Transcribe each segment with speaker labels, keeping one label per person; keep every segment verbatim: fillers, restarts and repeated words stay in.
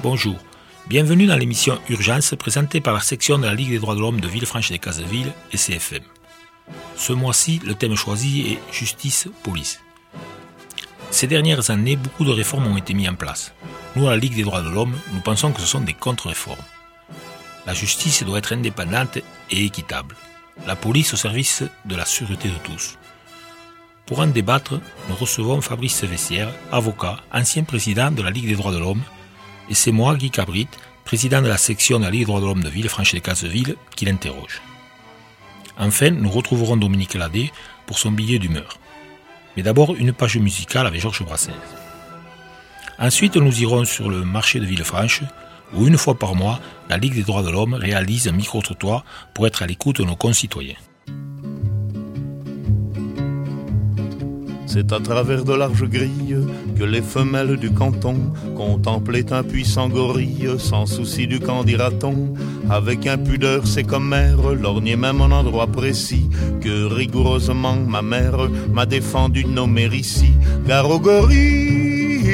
Speaker 1: Bonjour, bienvenue dans l'émission Urgence présentée par la section de la Ligue des droits de l'homme de Villefranche-des-Cazeville et C F M. Ce mois-ci, le thème choisi est Justice-Police. Ces dernières années, beaucoup de réformes ont été mises en place. Nous, à la Ligue des droits de l'homme, nous pensons que ce sont des contre-réformes. La justice doit être indépendante et équitable. La police au service de la sûreté de tous. Pour en débattre, nous recevons Fabrice Vessière, avocat, ancien président de la Ligue des droits de l'homme, et c'est moi, Guy Cabrit, président de la section de la Ligue des droits de l'homme de Villefranche-des-Cazeville, qui l'interroge. Enfin, nous retrouverons Dominique Ladet pour son billet d'humeur. Mais d'abord, une page musicale avec Georges Brassens. Ensuite, nous irons sur le marché de Villefranche, où une fois par mois, la Ligue des droits de l'homme réalise un micro-trottoir pour être à l'écoute de nos concitoyens.
Speaker 2: C'est à travers de larges grilles que les femelles du canton contemplaient un puissant gorille, sans souci du qu'en dira-t-on. Avec impudeur, c'est comme mère, lorgnait même un endroit précis que rigoureusement ma mère m'a défendu de nommer ici. Car au gorille,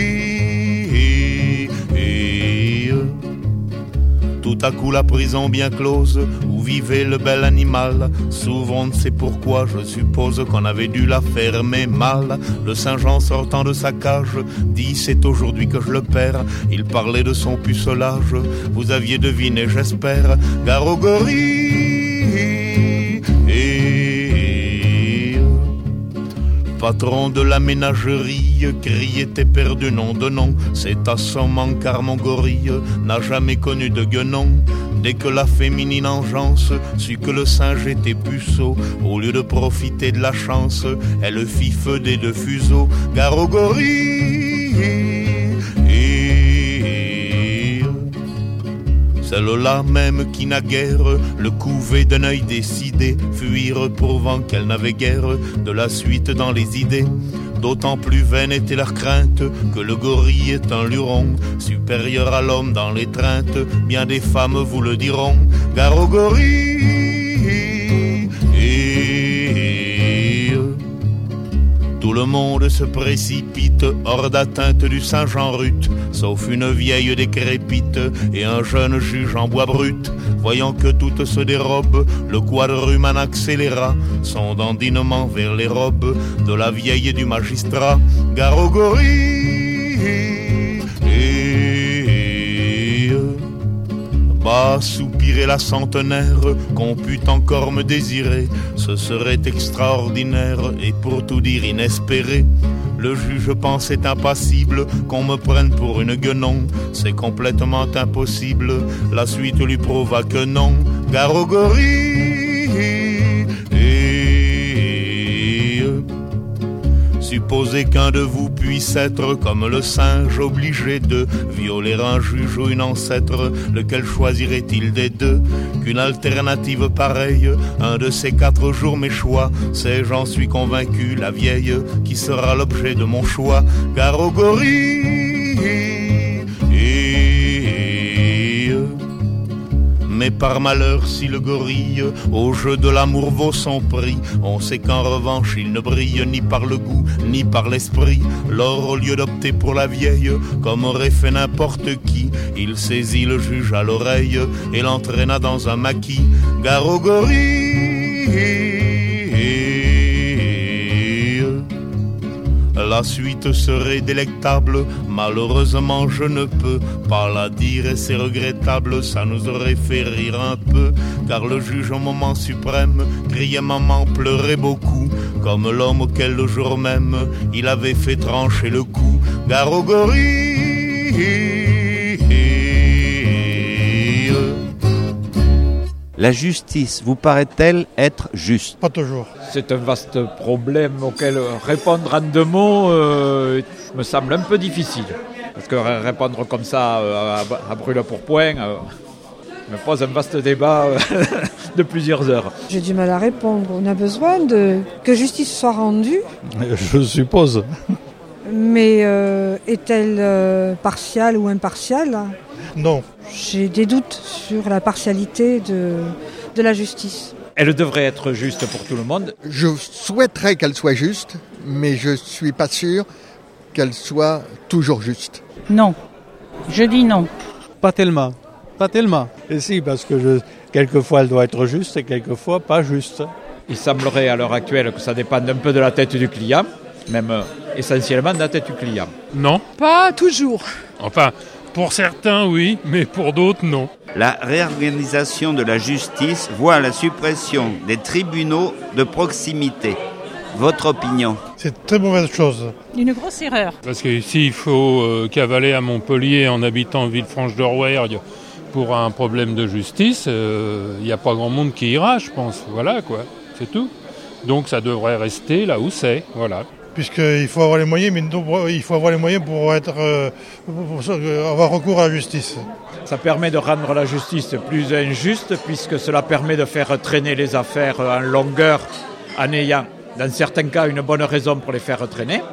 Speaker 2: tout à coup la prison bien close où vivait le bel animal s'ouvre, on ne sait pourquoi, je suppose qu'on avait dû la fermer mal. Le Saint-Jean sortant de sa cage dit c'est aujourd'hui que je le perds. Il parlait de son pucelage, vous aviez deviné j'espère. Car au gorille, patron de la ménagerie, criait et perdu nom de nom. C'est assommant car mon gorille n'a jamais connu de guenon. Dès que la féminine engeance sut que le singe était puceau, au lieu de profiter de la chance, elle fit feu des deux fuseaux. Car au gorille, celle-là même qui naguère le couvait d'un œil décidé, fuir prouvant qu'elle n'avait guère de la suite dans les idées. D'autant plus vaine était leur crainte que le gorille est un luron, supérieur à l'homme dans l'étreinte, bien des femmes vous le diront. Car au gorille, tout le monde se précipite hors d'atteinte du Saint-Jean rut, sauf une vieille décrépite et un jeune juge en bois brut. Voyant que tout se dérobe, le quadruman accéléra son dandinement vers les robes de la vieille et du magistrat. Gare au gorille, bas soupirait la centenaire, qu'on pût encore me désirer, ce serait extraordinaire et pour tout dire inespéré. Le juge pensait impassible qu'on me prenne pour une guenon, c'est complètement impossible, la suite lui prouva que non. Gare au gorille, supposez qu'un de vous puisse être comme le singe obligé de violer un juge ou une ancêtre, lequel choisirait-il des deux? Qu'une alternative pareille, un de ces quatre jours mes choix, c'est, j'en suis convaincu, la vieille qui sera l'objet de mon choix. Car au gorille, mais par malheur si le gorille au jeu de l'amour vaut son prix, on sait qu'en revanche il ne brille ni par le goût ni par l'esprit. Lors au lieu d'opter pour la vieille comme aurait fait n'importe qui, il saisit le juge à l'oreille et l'entraîna dans un maquis. Gare au gorille, la suite serait délectable, malheureusement je ne peux pas la dire et c'est regrettable, ça nous aurait fait rire un peu. Car le juge au moment suprême criait maman, pleurait beaucoup, comme l'homme auquel le jour même il avait fait trancher le cou. Gare au gorille,
Speaker 3: la justice vous paraît-elle être juste?
Speaker 4: Pas toujours.
Speaker 5: C'est un vaste problème auquel répondre en deux mots euh, me semble un peu difficile. Parce que répondre comme ça euh, à, à brûle-pourpoint euh, me pose un vaste débat euh, de plusieurs heures.
Speaker 6: J'ai du mal à répondre. On a besoin de que justice soit rendue.
Speaker 4: Je suppose.
Speaker 6: Mais euh, est-elle euh, partiale ou impartiale?
Speaker 4: Non.
Speaker 6: J'ai des doutes sur la partialité de, de la justice.
Speaker 5: Elle devrait être juste pour tout le monde.
Speaker 7: Je souhaiterais qu'elle soit juste, mais je ne suis pas sûr qu'elle soit toujours juste.
Speaker 8: Non, je dis non.
Speaker 4: Pas tellement. Pas tellement. Et si, parce que je, quelquefois elle doit être juste et quelquefois pas juste.
Speaker 5: Il semblerait à l'heure actuelle que ça dépende un peu de la tête du client, même euh, essentiellement de la tête du client.
Speaker 8: Non.
Speaker 6: Pas toujours.
Speaker 8: Enfin, pour certains, oui, mais pour d'autres, non.
Speaker 3: La réorganisation de la justice voit la suppression des tribunaux de proximité. Votre opinion?
Speaker 4: C'est une très mauvaise chose.
Speaker 9: Une grosse erreur.
Speaker 8: Parce que s'il faut euh, cavaler à Montpellier en habitant Villefranche-de-Rouergue pour un problème de justice, il euh, n'y a pas grand monde qui ira, je pense. Voilà, quoi. C'est tout. Donc ça devrait rester là où c'est. Voilà.
Speaker 4: Puisqu'il faut avoir les moyens, mais il faut avoir les moyens pour, être, euh, pour avoir recours à la justice.
Speaker 5: Ça permet de rendre la justice plus injuste, puisque cela permet de faire traîner les affaires en longueur en ayant, dans certains cas, une bonne raison pour les faire traîner.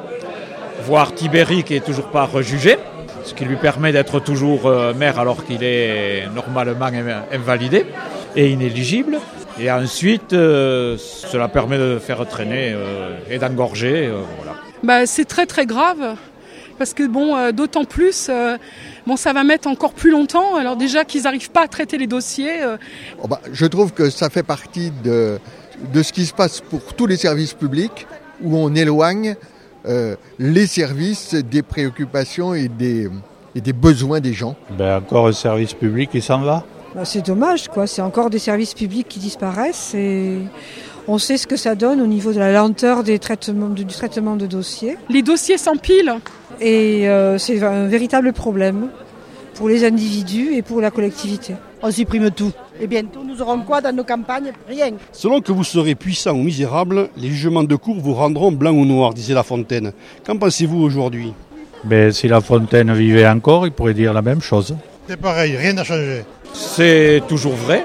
Speaker 5: Voire Tibéri qui n'est toujours pas rejugé, ce qui lui permet d'être toujours euh, maire alors qu'il est normalement invalidé et inéligible. Et ensuite, euh, cela permet de faire traîner euh, et d'engorger. Euh, voilà.
Speaker 6: Bah, c'est très très grave, parce que bon, euh, d'autant plus, euh, bon, ça va mettre encore plus longtemps. Alors déjà qu'ils n'arrivent pas à traiter les dossiers. Euh...
Speaker 7: Oh bah, je trouve que ça fait partie de, de ce qui se passe pour tous les services publics, où on éloigne euh, les services des préoccupations et des, et des besoins des gens.
Speaker 4: Ben encore un service public qui s'en va.
Speaker 6: Bah, c'est dommage, quoi. C'est encore des services publics qui disparaissent et on sait ce que ça donne au niveau de la lenteur des traitements, du traitement de dossiers. Les dossiers s'empilent et euh, c'est un véritable problème pour les individus et pour la collectivité.
Speaker 10: On supprime tout. Et bientôt, nous aurons quoi dans nos campagnes? Rien.
Speaker 11: Selon que vous serez puissant ou misérable, les jugements de cour vous rendront blanc ou noir, disait La Fontaine. Qu'en pensez-vous aujourd'hui?
Speaker 4: Ben, si La Fontaine vivait encore, il pourrait dire la même chose.
Speaker 12: C'est pareil, rien n'a changé.
Speaker 5: C'est toujours vrai,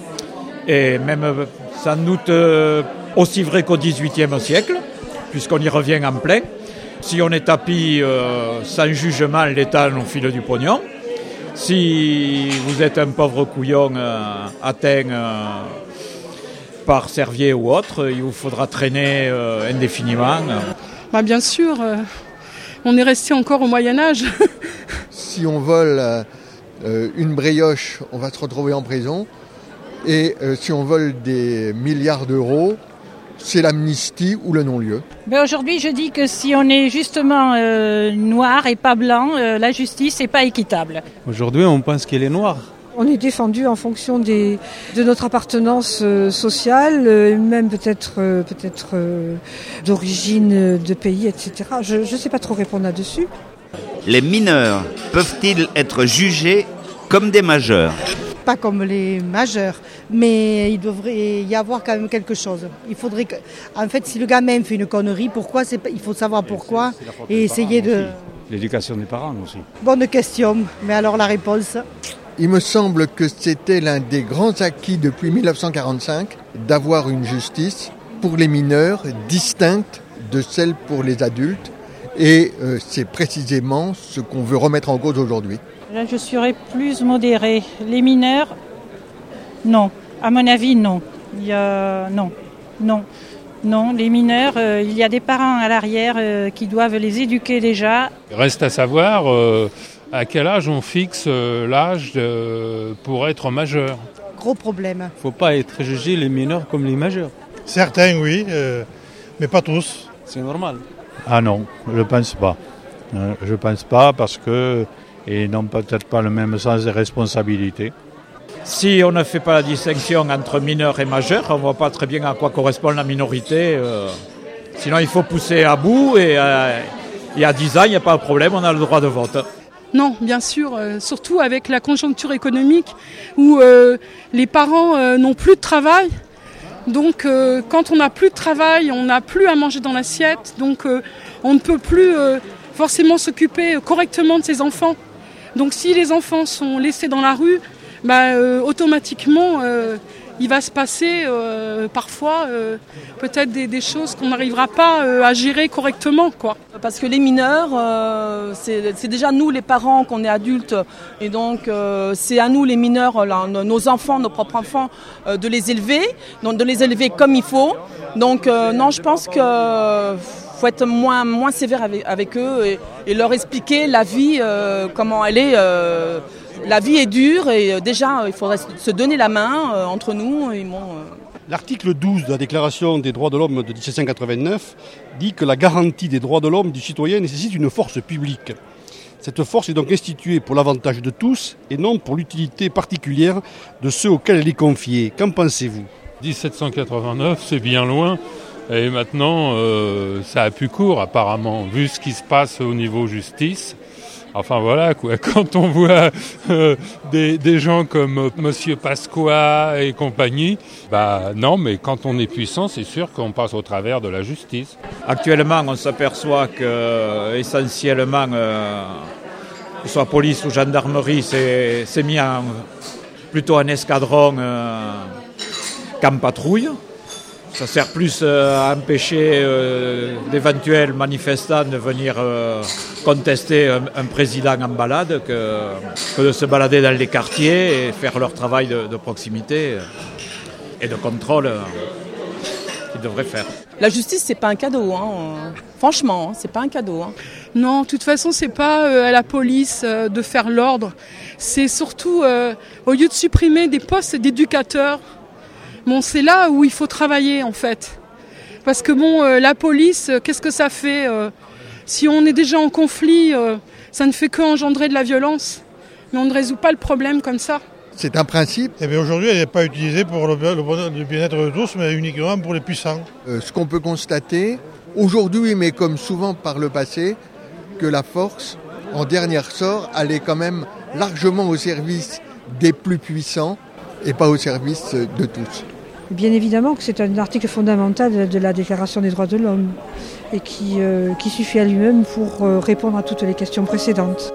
Speaker 5: et même sans doute aussi vrai qu'au dix-huitième siècle, puisqu'on y revient en plein. Si on est tapis euh, sans jugement, l'État nous file du pognon. Si vous êtes un pauvre couillon euh, atteint euh, par Servier ou autre, il vous faudra traîner euh, indéfiniment.
Speaker 6: Bah bien sûr, euh, on est resté encore au Moyen-Âge.
Speaker 7: Si on vole euh, une brioche, on va se retrouver en prison. Et euh, si on vole des milliards d'euros, c'est l'amnistie ou le non-lieu.
Speaker 9: Ben aujourd'hui, je dis que si on est justement euh, noir et pas blanc, euh, la justice n'est pas équitable.
Speaker 4: Aujourd'hui, on pense qu'elle est noire.
Speaker 6: On est défendu en fonction des, de notre appartenance euh, sociale, euh, même peut-être, euh, peut-être euh, d'origine de pays, et cetera. Je ne sais pas trop répondre là-dessus.
Speaker 3: Les mineurs peuvent-ils être jugés comme des majeurs ?
Speaker 10: Pas comme les majeurs, mais il devrait y avoir quand même quelque chose. Il faudrait que, en fait, si le gamin fait une connerie, pourquoi c'est pas, il faut savoir pourquoi et essayer de.
Speaker 4: L'éducation des parents aussi.
Speaker 10: Bonne question, mais alors la réponse.
Speaker 7: Il me semble que c'était l'un des grands acquis depuis mille neuf cent quarante-cinq d'avoir une justice pour les mineurs distincte de celle pour les adultes, et euh, c'est précisément ce qu'on veut remettre en cause aujourd'hui.
Speaker 9: Là, je serais plus modérée. Les mineurs, non. À mon avis, non. Il y a... Non, non, non. Les mineurs, euh, il y a des parents à l'arrière euh, qui doivent les éduquer déjà.
Speaker 8: Reste à savoir euh, à quel âge on fixe euh, l'âge de, pour être majeur.
Speaker 10: Gros problème.
Speaker 4: Il ne faut pas être jugé les mineurs comme les majeurs.
Speaker 12: Certains, oui, euh, mais pas tous.
Speaker 4: C'est normal. Ah non, je ne pense pas. Euh, je ne pense pas parce que... et n'ont peut-être pas le même sens des responsabilités.
Speaker 5: Si on ne fait pas la distinction entre mineurs et majeurs, on ne voit pas très bien à quoi correspond la minorité. Euh, sinon, il faut pousser à bout et, euh, et à dix ans, il n'y a pas de problème, on a le droit de vote.
Speaker 6: Non, bien sûr, euh, surtout avec la conjoncture économique où euh, les parents euh, n'ont plus de travail. Donc, euh, quand on n'a plus de travail, on n'a plus à manger dans l'assiette. Donc, euh, on ne peut plus euh, forcément s'occuper correctement de ses enfants. Donc si les enfants sont laissés dans la rue, bah, euh, automatiquement, euh, il va se passer euh, parfois euh, peut-être des, des choses qu'on n'arrivera pas euh, à gérer correctement, quoi.
Speaker 13: Parce que les mineurs, euh, c'est, c'est déjà nous les parents qu'on est adultes. Et donc euh, c'est à nous les mineurs, là, nos enfants, nos propres enfants, euh, de les élever, donc de les élever comme il faut. Donc euh, non, je pense que... Il faut être moins, moins sévère avec, avec eux et, et leur expliquer la vie, euh, comment elle est, euh, la vie est dure et euh, déjà il faudrait se donner la main euh, entre nous. Et bon, euh...
Speaker 11: L'article douze de la Déclaration des droits de l'homme de dix-sept cent quatre-vingt-neuf dit que la garantie des droits de l'homme du citoyen nécessite une force publique. Cette force est donc instituée pour l'avantage de tous et non pour l'utilité particulière de ceux auxquels elle est confiée. Qu'en pensez-vous ?
Speaker 8: dix-sept cent quatre-vingt-neuf, c'est bien loin. Et maintenant, euh, ça a pu court apparemment, vu ce qui se passe au niveau justice. Enfin voilà quoi, quand on voit euh, des, des gens comme euh, Monsieur Pasqua et compagnie, bah non, mais quand on est puissant, c'est sûr qu'on passe au travers de la justice.
Speaker 5: Actuellement, on s'aperçoit que essentiellement, euh, que ce soit police ou gendarmerie, c'est, c'est mis en, plutôt en escadron euh, qu'en patrouille. Ça sert plus à empêcher euh, d'éventuels manifestants de venir euh, contester un, un président en balade que, que de se balader dans les quartiers et faire leur travail de, de proximité et de contrôle euh, qu'ils devraient faire.
Speaker 13: La justice, c'est pas un cadeau, hein. Franchement, c'est pas un cadeau. Hein.
Speaker 6: Non, de toute façon, c'est pas euh, à la police euh, de faire l'ordre. C'est surtout, euh, au lieu de supprimer des postes d'éducateurs, bon, c'est là où il faut travailler en fait. Parce que bon, euh, la police, euh, qu'est-ce que ça fait euh, si on est déjà en conflit, euh, ça ne fait qu'engendrer de la violence. Mais on ne résout pas le problème comme ça.
Speaker 7: C'est un principe.
Speaker 12: Eh bien aujourd'hui, elle n'est pas utilisée pour le, le, le bien-être de tous, mais uniquement pour les puissants.
Speaker 7: Euh, ce qu'on peut constater, aujourd'hui, mais comme souvent par le passé, que la force, en dernier ressort, elle est quand même largement au service des plus puissants et pas au service de tous.
Speaker 14: Bien évidemment que c'est un article fondamental de la Déclaration des droits de l'homme et qui, euh, qui suffit à lui-même pour euh, répondre à toutes les questions précédentes.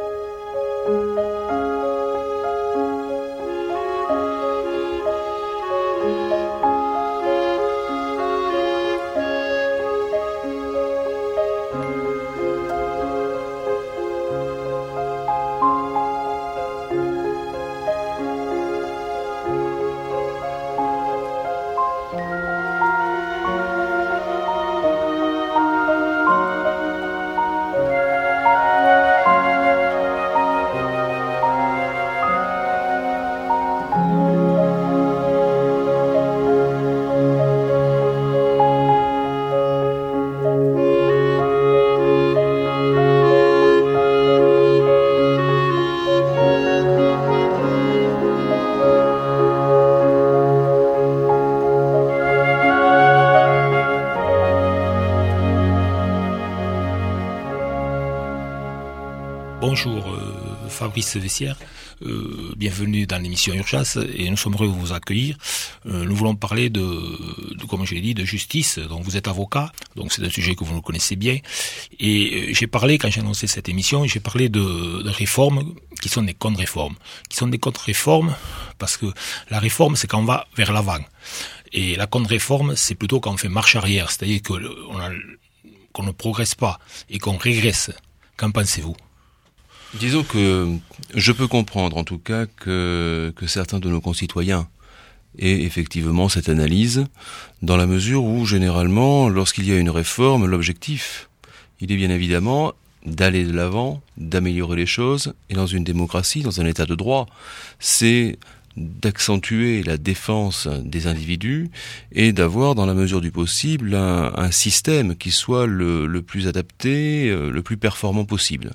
Speaker 1: Bonjour, euh, Fabrice Vessière, euh, bienvenue dans l'émission Urgence et nous sommes heureux de vous accueillir. Euh, nous voulons parler de, de, comme je l'ai dit, de justice. Donc vous êtes avocat, donc c'est un sujet que vous nous connaissez bien. Et euh, j'ai parlé, quand j'ai annoncé cette émission, j'ai parlé de, de réformes qui sont des contre-réformes. Qui sont des contre-réformes parce que la réforme, c'est quand on va vers l'avant. Et la contre-réforme, c'est plutôt quand on fait marche arrière, c'est-à-dire que on a, qu'on ne progresse pas et qu'on régresse. Qu'en pensez-vous ?
Speaker 15: Disons que je peux comprendre en tout cas que, que certains de nos concitoyens aient effectivement cette analyse, dans la mesure où généralement, lorsqu'il y a une réforme, l'objectif, il est bien évidemment d'aller de l'avant, d'améliorer les choses, et dans une démocratie, dans un état de droit, c'est d'accentuer la défense des individus et d'avoir, dans la mesure du possible, un, un système qui soit le, le plus adapté, le plus performant possible.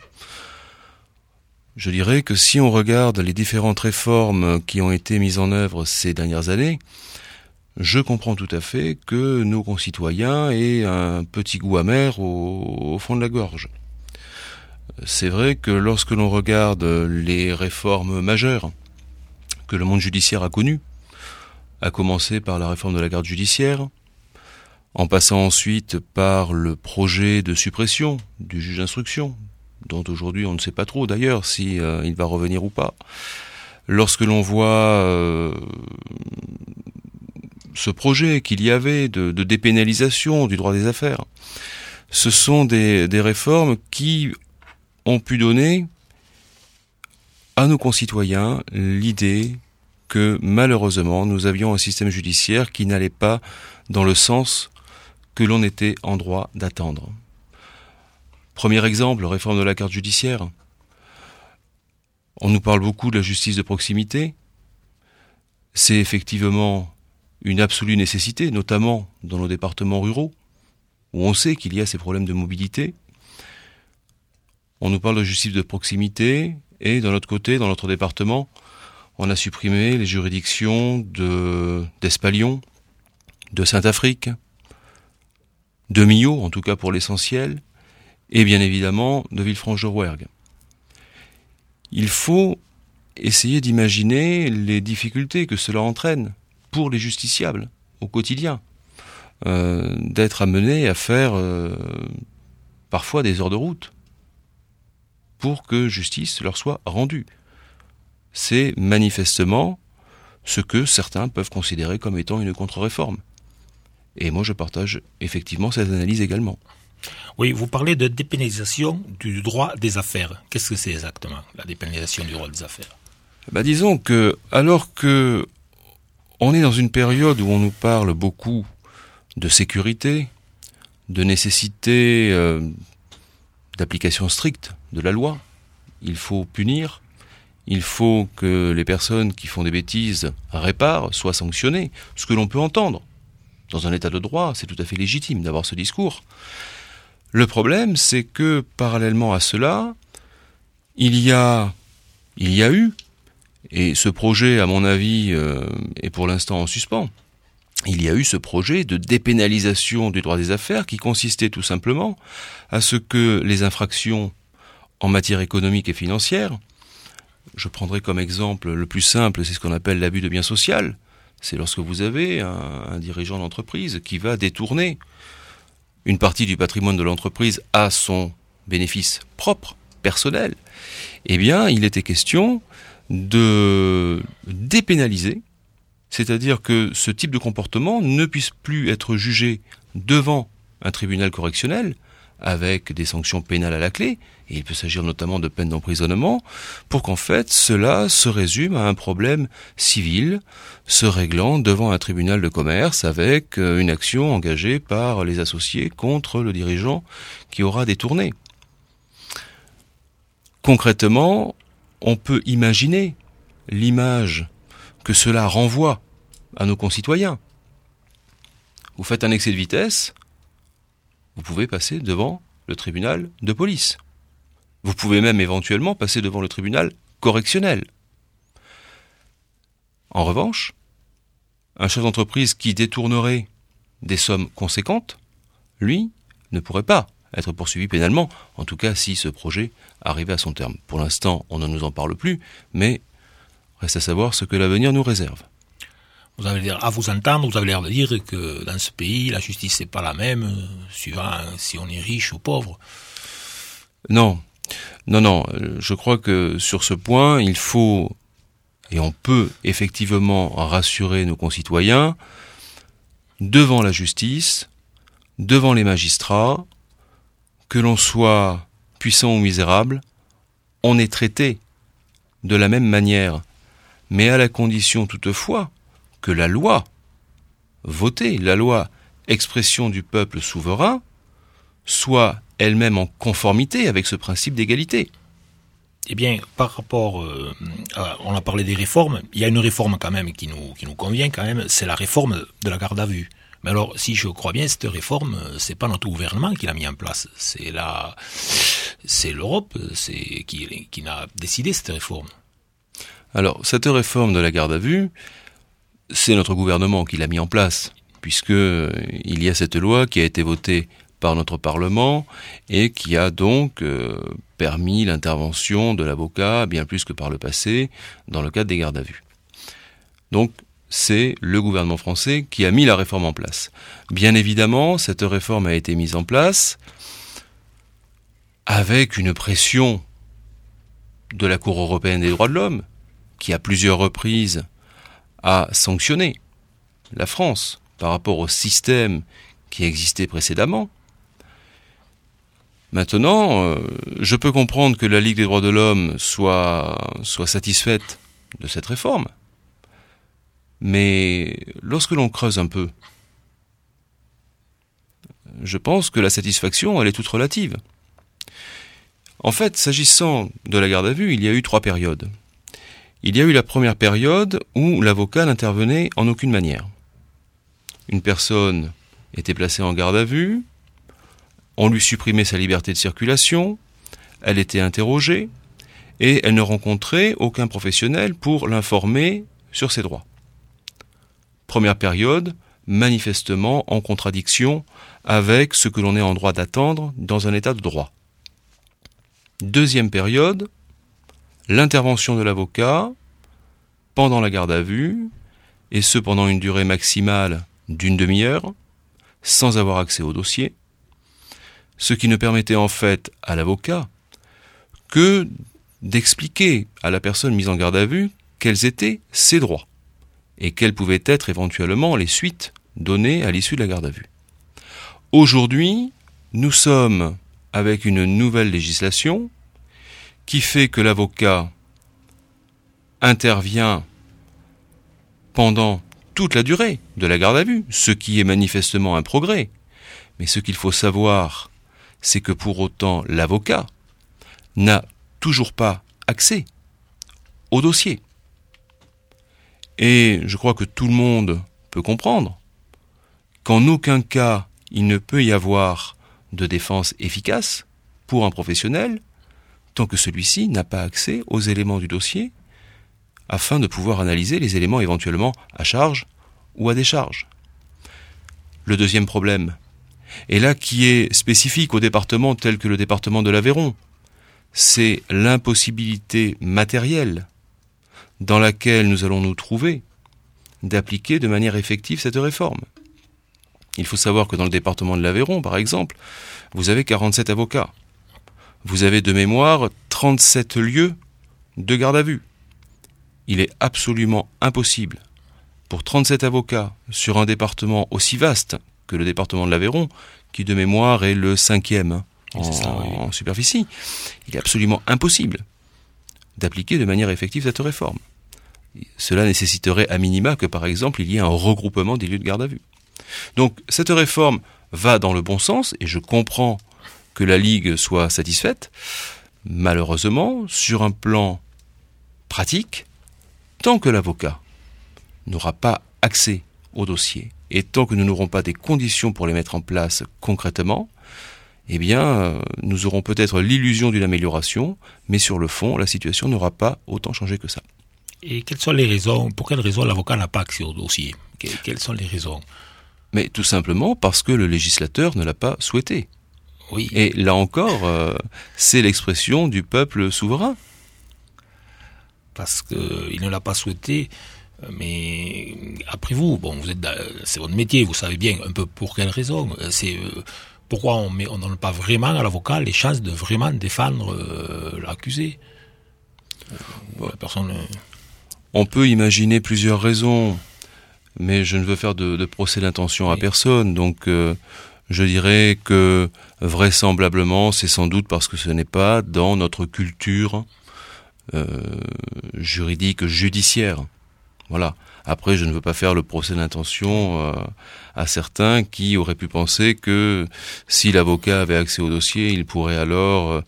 Speaker 15: Je dirais que si on regarde les différentes réformes qui ont été mises en œuvre ces dernières années, je comprends tout à fait que nos concitoyens aient un petit goût amer au, au fond de la gorge. C'est vrai que lorsque l'on regarde les réformes majeures que le monde judiciaire a connues, à commencer par la réforme de la garde judiciaire, en passant ensuite par le projet de suppression du juge d'instruction, dont aujourd'hui on ne sait pas trop d'ailleurs si euh, il va revenir ou pas. Lorsque l'on voit euh, ce projet qu'il y avait de, de dépénalisation du droit des affaires, ce sont des, des réformes qui ont pu donner à nos concitoyens l'idée que malheureusement nous avions un système judiciaire qui n'allait pas dans le sens que l'on était en droit d'attendre. Premier exemple, réforme de la carte judiciaire. On nous parle beaucoup de la justice de proximité. C'est effectivement une absolue nécessité, notamment dans nos départements ruraux, où on sait qu'il y a ces problèmes de mobilité. On nous parle de justice de proximité, et d'un autre côté, dans notre département, on a supprimé les juridictions de, d'Espalion, de Saint-Afrique, de Millau, en tout cas pour l'essentiel, et bien évidemment de Villefranche-de-Rouergue. Il faut essayer d'imaginer les difficultés que cela entraîne pour les justiciables au quotidien, euh, d'être amenés à faire euh, parfois des heures de route pour que justice leur soit rendue. C'est manifestement ce que certains peuvent considérer comme étant une contre-réforme. Et moi je partage effectivement cette analyse également.
Speaker 1: Oui, vous parlez de dépénalisation du droit des affaires. Qu'est-ce que c'est exactement, la dépénalisation du droit des affaires ?
Speaker 15: Bah, disons que, alors que on est dans une période où on nous parle beaucoup de sécurité, de nécessité euh, d'application stricte de la loi, il faut punir, il faut que les personnes qui font des bêtises réparent, soient sanctionnées, ce que l'on peut entendre. Dans un état de droit, c'est tout à fait légitime d'avoir ce discours. Le problème, c'est que, parallèlement à cela, il y a, il y a eu, et ce projet, à mon avis, euh, est pour l'instant en suspens, il y a eu ce projet de dépénalisation du droit des affaires qui consistait tout simplement à ce que les infractions en matière économique et financière, je prendrai comme exemple le plus simple, c'est ce qu'on appelle l'abus de biens social. C'est lorsque vous avez un, un dirigeant d'entreprise qui va détourner une partie du patrimoine de l'entreprise à son bénéfice propre, personnel. Eh bien, il était question de dépénaliser, c'est-à-dire que ce type de comportement ne puisse plus être jugé devant un tribunal correctionnel avec des sanctions pénales à la clé, et il peut s'agir notamment de peines d'emprisonnement, pour qu'en fait cela se résume à un problème civil se réglant devant un tribunal de commerce avec une action engagée par les associés contre le dirigeant qui aura détourné. Concrètement, on peut imaginer l'image que cela renvoie à nos concitoyens. Vous faites un excès de vitesse, vous pouvez passer devant le tribunal de police. Vous pouvez même éventuellement passer devant le tribunal correctionnel. En revanche, un chef d'entreprise qui détournerait des sommes conséquentes, lui, ne pourrait pas être poursuivi pénalement, en tout cas si ce projet arrivait à son terme. Pour l'instant, on ne nous en parle plus, mais reste à savoir ce que l'avenir nous réserve.
Speaker 1: Vous avez l'air, à vous entendre, vous avez l'air de dire que dans ce pays, la justice n'est pas la même, suivant si on est riche ou pauvre.
Speaker 15: Non, non, non. Je crois que sur ce point, il faut, et on peut effectivement rassurer nos concitoyens, devant la justice, devant les magistrats, que l'on soit puissant ou misérable, on est traité de la même manière, mais à la condition toutefois que la loi votée, la loi expression du peuple souverain, soit elle-même en conformité avec ce principe d'égalité.
Speaker 1: Eh bien, par rapport, euh, à, on a parlé des réformes, il y a une réforme quand même qui nous, qui nous convient quand même, c'est la réforme de la garde à vue. Mais alors, si je crois bien, cette réforme, c'est pas notre gouvernement qui l'a mis en place, c'est la, c'est l'Europe, c'est qui, qui a décidé cette réforme.
Speaker 15: Alors, cette réforme de la garde à vue, c'est notre gouvernement qui l'a mis en place, puisque il y a cette loi qui a été votée par notre Parlement et qui a donc euh, permis l'intervention de l'avocat bien plus que par le passé dans le cadre des gardes à vue. Donc, c'est le gouvernement français qui a mis la réforme en place. Bien évidemment, cette réforme a été mise en place avec une pression de la Cour européenne des droits de l'homme, qui à plusieurs reprises a sanctionné la France par rapport au système qui existait précédemment. Maintenant, euh, je peux comprendre que la Ligue des droits de l'homme soit, soit satisfaite de cette réforme. Mais lorsque l'on creuse un peu, je pense que la satisfaction, elle est toute relative. En fait, s'agissant de la garde à vue, il y a eu trois périodes. Il y a eu la première période où l'avocat n'intervenait en aucune manière. Une personne était placée en garde à vue, on lui supprimait sa liberté de circulation, elle était interrogée et elle ne rencontrait aucun professionnel pour l'informer sur ses droits. Première période, manifestement en contradiction avec ce que l'on est en droit d'attendre dans un état de droit. Deuxième période, l'intervention de l'avocat pendant la garde à vue, et ce pendant une durée maximale d'une demi-heure, sans avoir accès au dossier, ce qui ne permettait en fait à l'avocat que d'expliquer à la personne mise en garde à vue quels étaient ses droits et quelles pouvaient être éventuellement les suites données à l'issue de la garde à vue. Aujourd'hui, nous sommes avec une nouvelle législation qui fait que l'avocat intervient pendant toute la durée de la garde à vue, ce qui est manifestement un progrès. Mais ce qu'il faut savoir, c'est que pour autant, l'avocat n'a toujours pas accès au dossier. Et je crois que tout le monde peut comprendre qu'en aucun cas il ne peut y avoir de défense efficace pour un professionnel tant que celui-ci n'a pas accès aux éléments du dossier afin de pouvoir analyser les éléments éventuellement à charge ou à décharge. Le deuxième problème, et là qui est spécifique aux départements tels que le département de l'Aveyron, c'est l'impossibilité matérielle dans laquelle nous allons nous trouver d'appliquer de manière effective cette réforme. Il faut savoir que dans le département de l'Aveyron, par exemple, vous avez quarante-sept avocats. Vous avez de mémoire trente-sept lieux de garde à vue. Il est absolument impossible pour trente-sept avocats sur un département aussi vaste que le département de l'Aveyron, qui de mémoire est le cinquième en, ça, oui. en superficie, il est absolument impossible d'appliquer de manière effective cette réforme. Cela nécessiterait à minima que, par exemple, il y ait un regroupement des lieux de garde à vue. Donc, cette réforme va dans le bon sens, et je comprends que la Ligue soit satisfaite. Malheureusement, sur un plan pratique, tant que l'avocat n'aura pas accès au dossier, et tant que nous n'aurons pas des conditions pour les mettre en place concrètement, eh bien, nous aurons peut-être l'illusion d'une amélioration, mais sur le fond, la situation n'aura pas autant changé que ça.
Speaker 1: Et quelles sont les raisons, pour quelles raisons l'avocat n'a pas accès au dossier ? Quelles sont les raisons ?
Speaker 15: Mais tout simplement parce que le législateur ne l'a pas souhaité.
Speaker 1: Oui.
Speaker 15: Et là encore, euh, c'est l'expression du peuple souverain.
Speaker 1: Parce qu'il ne l'a pas souhaité, mais après vous, bon, vous êtes, dans, c'est votre métier, vous savez bien un peu pour quelles raisons. C'est euh, pourquoi on ne on donne pas vraiment à l'avocat les chances de vraiment défendre euh, l'accusé.
Speaker 15: Bon.
Speaker 1: La personne. Euh...
Speaker 15: On peut imaginer plusieurs raisons, mais je ne veux faire de, de procès d'intention oui. à personne, donc euh, je dirais que vraisemblablement, c'est sans doute parce que ce n'est pas dans notre culture euh, juridique, judiciaire. Voilà. Après, je ne veux pas faire le procès d'intention euh, à certains qui auraient pu penser que si l'avocat avait accès au dossier, il pourrait alors euh,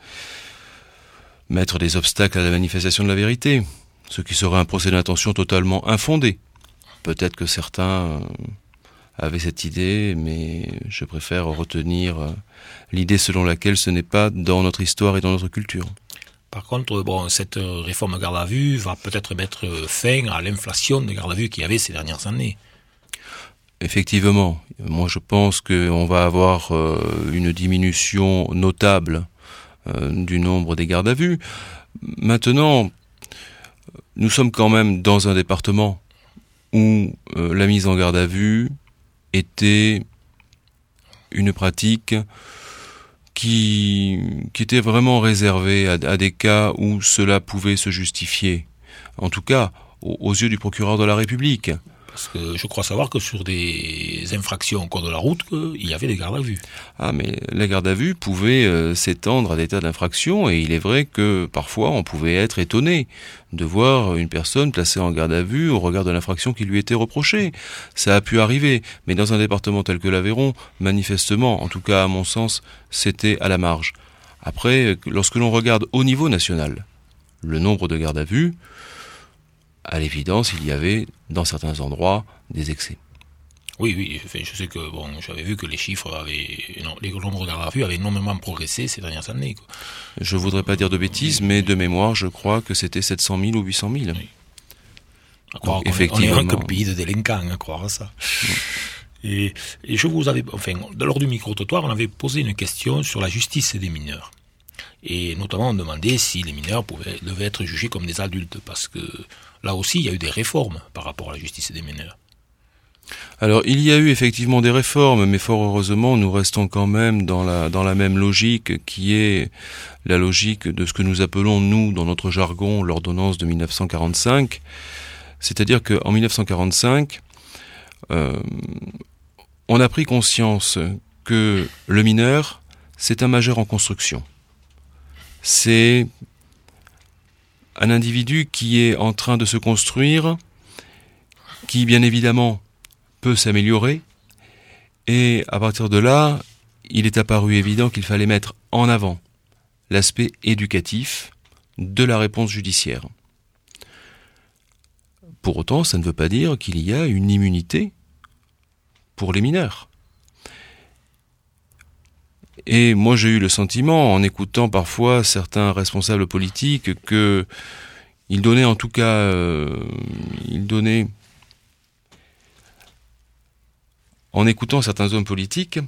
Speaker 15: mettre des obstacles à la manifestation de la vérité, ce qui serait un procès d'intention totalement infondé. Peut-être que certains euh, avaient cette idée, mais je préfère retenir euh, l'idée selon laquelle ce n'est pas dans notre histoire et dans notre culture.
Speaker 1: Par contre, bon, cette réforme garde à vue va peut-être mettre fin à l'inflation de garde à vue qu'il y avait ces dernières années.
Speaker 15: Effectivement. Moi, je pense qu'on va avoir euh, une diminution notable euh, du nombre des gardes à vue. Maintenant, nous sommes quand même dans un département où euh, la mise en garde à vue était une pratique qui, qui était vraiment réservée à, à des cas où cela pouvait se justifier, en tout cas aux, aux yeux du procureur de la République.
Speaker 1: Parce que je crois savoir que sur des infractions au code de la route, il y avait des gardes à vue.
Speaker 15: Ah, mais la garde à vue pouvait euh, s'étendre à des tas d'infractions, et il est vrai que parfois on pouvait être étonné de voir une personne placée en garde à vue au regard de l'infraction qui lui était reprochée. Ça a pu arriver, mais dans un département tel que l'Aveyron, manifestement, en tout cas à mon sens, c'était à la marge. Après, lorsque l'on regarde au niveau national le nombre de gardes à vue, à l'évidence, il y avait dans certains endroits des excès.
Speaker 1: Oui, oui, enfin, je sais que bon, j'avais vu que les chiffres avaient, non, les nombres de gardes à vue avaient énormément progressé ces dernières années, quoi.
Speaker 15: Je voudrais pas dire de bêtises, mais de mémoire, je crois que c'était sept cent mille ou huit cent mille.
Speaker 1: Oui. À croire
Speaker 15: Donc,
Speaker 1: qu'on
Speaker 15: effectivement,
Speaker 1: est un pays de délinquants, à croire à ça. Et, et je vous avais, enfin, lors du micro-trottoir, on avait posé une question sur la justice des mineurs. Et notamment, on demandait si les mineurs pouvaient, devaient être jugés comme des adultes, parce que là aussi, il y a eu des réformes par rapport à la justice des mineurs.
Speaker 15: Alors, il y a eu effectivement des réformes, mais fort heureusement, nous restons quand même dans la, dans la même logique qui est la logique de ce que nous appelons, nous, dans notre jargon, l'ordonnance de mille neuf cent quarante-cinq. C'est-à-dire qu'en mille neuf cent quarante-cinq, euh, on a pris conscience que le mineur, c'est un majeur en construction. C'est un individu qui est en train de se construire, qui, bien évidemment, peut s'améliorer, et à partir de là, il est apparu évident qu'il fallait mettre en avant l'aspect éducatif de la réponse judiciaire. Pour autant, ça ne veut pas dire qu'il y a une immunité pour les mineurs. Et moi, j'ai eu le sentiment, en écoutant parfois certains responsables politiques, que ils donnaient en tout cas, euh, ils donnaient En écoutant certains hommes politiques,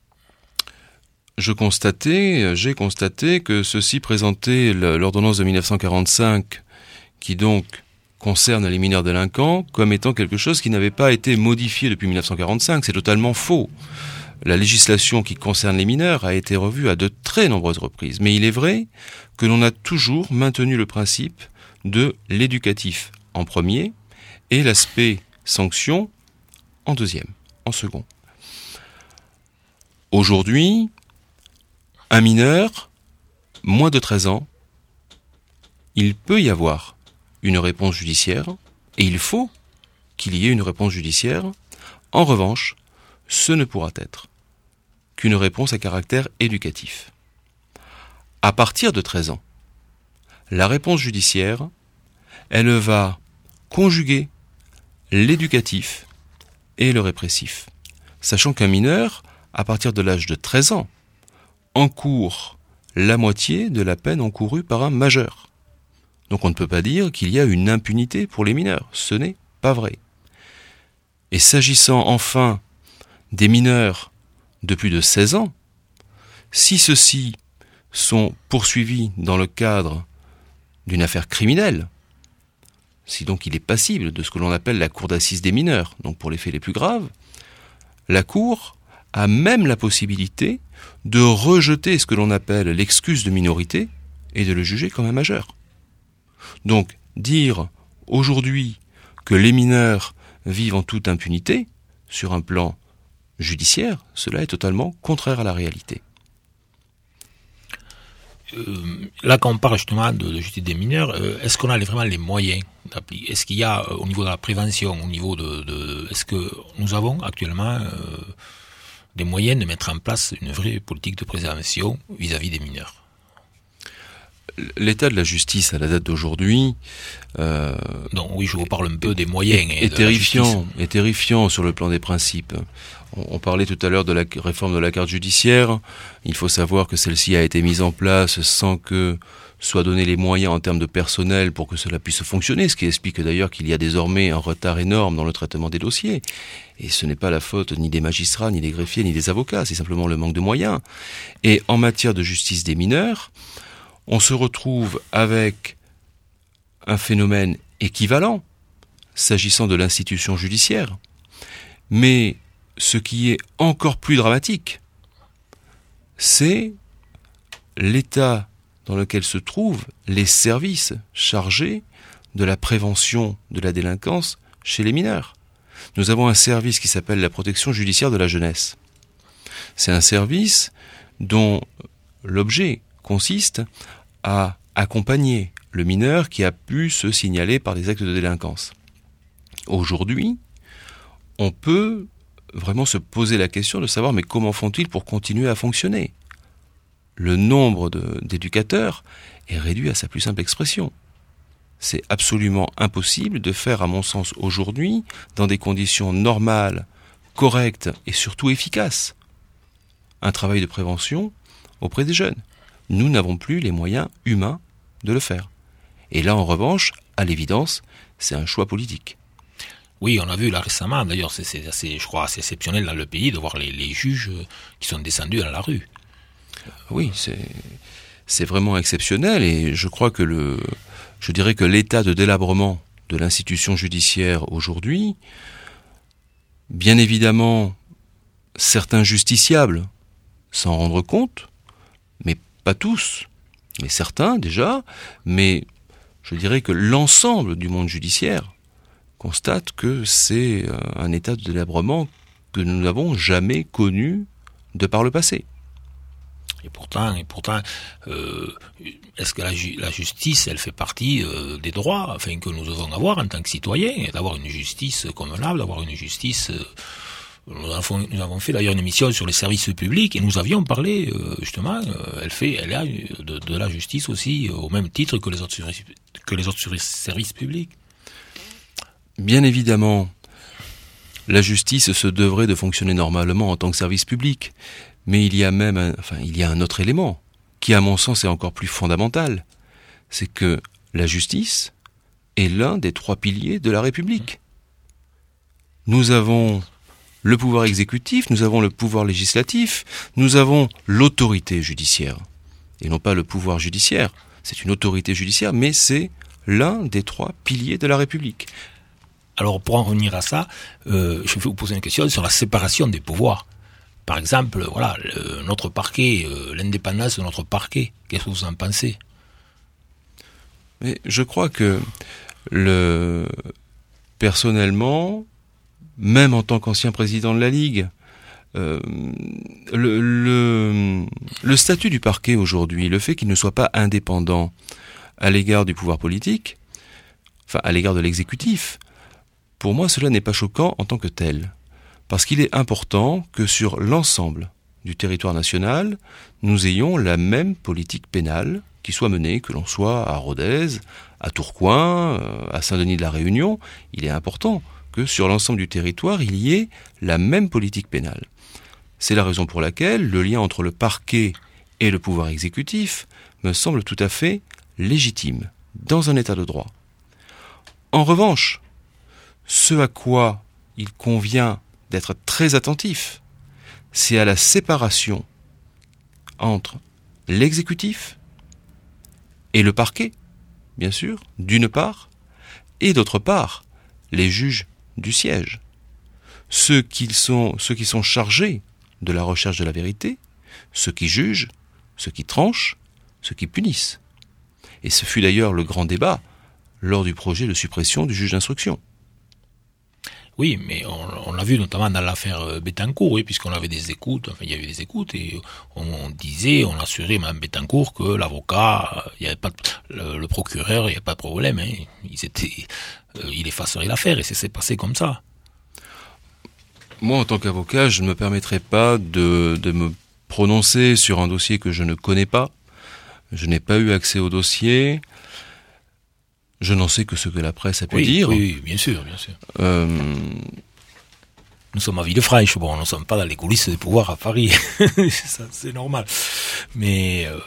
Speaker 15: je constatais, j'ai constaté que ceux-ci présentaient l'ordonnance de mille neuf cent quarante-cinq, qui donc concerne les mineurs délinquants, comme étant quelque chose qui n'avait pas été modifié depuis mille neuf cent quarante-cinq. C'est totalement faux. La législation qui concerne les mineurs a été revue à de très nombreuses reprises. Mais il est vrai que l'on a toujours maintenu le principe de l'éducatif en premier et l'aspect sanction en deuxième. En second. Aujourd'hui, un mineur, moins de treize ans, il peut y avoir une réponse judiciaire, et il faut qu'il y ait une réponse judiciaire. En revanche, ce ne pourra être qu'une réponse à caractère éducatif. À partir de treize ans, la réponse judiciaire, elle va conjuguer l'éducatif et le répressif. Sachant qu'un mineur, à partir de l'âge de treize ans, encourt la moitié de la peine encourue par un majeur. Donc on ne peut pas dire qu'il y a une impunité pour les mineurs. Ce n'est pas vrai. Et s'agissant enfin des mineurs de plus de seize ans, si ceux-ci sont poursuivis dans le cadre d'une affaire criminelle, si donc il est passible de ce que l'on appelle la cour d'assises des mineurs, donc pour les faits les plus graves, la cour a même la possibilité de rejeter ce que l'on appelle l'excuse de minorité et de le juger comme un majeur. Donc, dire aujourd'hui que les mineurs vivent en toute impunité, sur un plan judiciaire, cela est totalement contraire à la réalité.
Speaker 1: Euh, là, quand on parle justement de, de justice des mineurs, euh, est-ce qu'on a les, vraiment les moyens d'appliquer? Est-ce qu'il y a, euh, au niveau de la prévention, au niveau de, de est-ce que nous avons actuellement euh, des moyens de mettre en place une vraie politique de préservation vis-à-vis des mineurs?
Speaker 15: L'état de la justice à la date d'aujourd'hui, euh,
Speaker 1: non, oui, je vous parle un peu des moyens,
Speaker 15: est, est terrifiant, est terrifiant sur le plan des principes. On, on parlait tout à l'heure de la réforme de la carte judiciaire. Il faut savoir que celle-ci a été mise en place sans que soient donnés les moyens en termes de personnel pour que cela puisse fonctionner, ce qui explique d'ailleurs qu'il y a désormais un retard énorme dans le traitement des dossiers. Et ce n'est pas la faute ni des magistrats, ni des greffiers, ni des avocats, c'est simplement le manque de moyens. Et en matière de justice des mineurs, on se retrouve avec un phénomène équivalent, s'agissant de l'institution judiciaire. Mais ce qui est encore plus dramatique, c'est l'état dans lequel se trouvent les services chargés de la prévention de la délinquance chez les mineurs. Nous avons un service qui s'appelle la protection judiciaire de la jeunesse. C'est un service dont l'objet consiste à accompagner le mineur qui a pu se signaler par des actes de délinquance. Aujourd'hui, on peut vraiment se poser la question de savoir mais comment font-ils pour continuer à fonctionner ? le nombre de, d'éducateurs est réduit à sa plus simple expression. C'est absolument impossible de faire, à mon sens, aujourd'hui, dans des conditions normales, correctes et surtout efficaces, un travail de prévention auprès des jeunes. Nous n'avons plus les moyens humains de le faire. Et là, en revanche, à l'évidence, c'est un choix politique.
Speaker 1: Oui, on a vu là récemment, d'ailleurs, c'est, c'est assez, je crois, assez exceptionnel dans le pays de voir les, les juges qui sont descendus dans la rue.
Speaker 15: Oui, c'est, c'est vraiment exceptionnel et je crois que le, je dirais que l'état de délabrement de l'institution judiciaire aujourd'hui, bien évidemment, certains justiciables s'en rendent compte, mais pas tous, mais certains déjà, mais je dirais que l'ensemble du monde judiciaire constate que c'est un état de délabrement que nous n'avons jamais connu de par le passé.
Speaker 1: Et pourtant, et pourtant, euh, est-ce que la, ju- la justice, elle fait partie euh, des droits, enfin, que nous devons avoir en tant que citoyens, d'avoir une justice convenable, d'avoir une justice. Euh, nous, avons, nous avons fait d'ailleurs une émission sur les services publics et nous avions parlé euh, justement. Euh, elle fait, elle a de, de la justice aussi euh, au même titre que les autres que les autres services publics.
Speaker 15: Bien évidemment, la justice se devrait de fonctionner normalement en tant que service public. Mais il y a même, un, enfin, il y a un autre élément qui, à mon sens, est encore plus fondamental. C'est que la justice est l'un des trois piliers de la République. Nous avons le pouvoir exécutif, nous avons le pouvoir législatif, nous avons l'autorité judiciaire. Et non pas le pouvoir judiciaire. C'est une autorité judiciaire, mais c'est l'un des trois piliers de la République.
Speaker 1: Alors, pour en revenir à ça, euh, je vais vous poser une question sur la séparation des pouvoirs. Par exemple, voilà, le, notre parquet, euh, l'indépendance de notre parquet, qu'est-ce que vous en pensez ?
Speaker 15: Mais je crois que, le, personnellement, même en tant qu'ancien président de la Ligue, euh, le, le, le statut du parquet aujourd'hui, le fait qu'il ne soit pas indépendant à l'égard du pouvoir politique, enfin à l'égard de l'exécutif, pour moi cela n'est pas choquant en tant que tel. Parce qu'il est important que sur l'ensemble du territoire national, nous ayons la même politique pénale qui soit menée, que l'on soit à Rodez, à Tourcoing, à Saint-Denis de la Réunion. Il est important que sur l'ensemble du territoire, il y ait la même politique pénale. C'est la raison pour laquelle le lien entre le parquet et le pouvoir exécutif me semble tout à fait légitime, dans un état de droit. En revanche, ce à quoi il convient d'être très attentif, c'est à la séparation entre l'exécutif et le parquet, bien sûr, d'une part, et d'autre part, les juges du siège. Ceux qui sont, ceux qui sont chargés de la recherche de la vérité, ceux qui jugent, ceux qui tranchent, ceux qui punissent. Et ce fut d'ailleurs le grand débat lors du projet de suppression du juge d'instruction.
Speaker 1: Oui, mais on, on l'a vu notamment dans l'affaire Bettencourt, oui, puisqu'on avait des écoutes, enfin il y avait des écoutes, et on, on disait, on assurait Mme Bettencourt que l'avocat, il y avait pas de, le, le procureur, il n'y a pas de problème, hein, ils étaient, euh, il effacerait l'affaire, et ça s'est passé comme ça.
Speaker 15: Moi, en tant qu'avocat, je ne me permettrai pas de, de me prononcer sur un dossier que je ne connais pas. Je n'ai pas eu accès au dossier. Je n'en sais que ce que la presse a pu
Speaker 1: oui,
Speaker 15: dire.
Speaker 1: Oui, bien sûr, bien sûr.
Speaker 15: Euh...
Speaker 1: Nous sommes à Villefranche, bon, nous ne sommes pas dans les coulisses des pouvoirs à Paris, ça, c'est normal. Mais euh,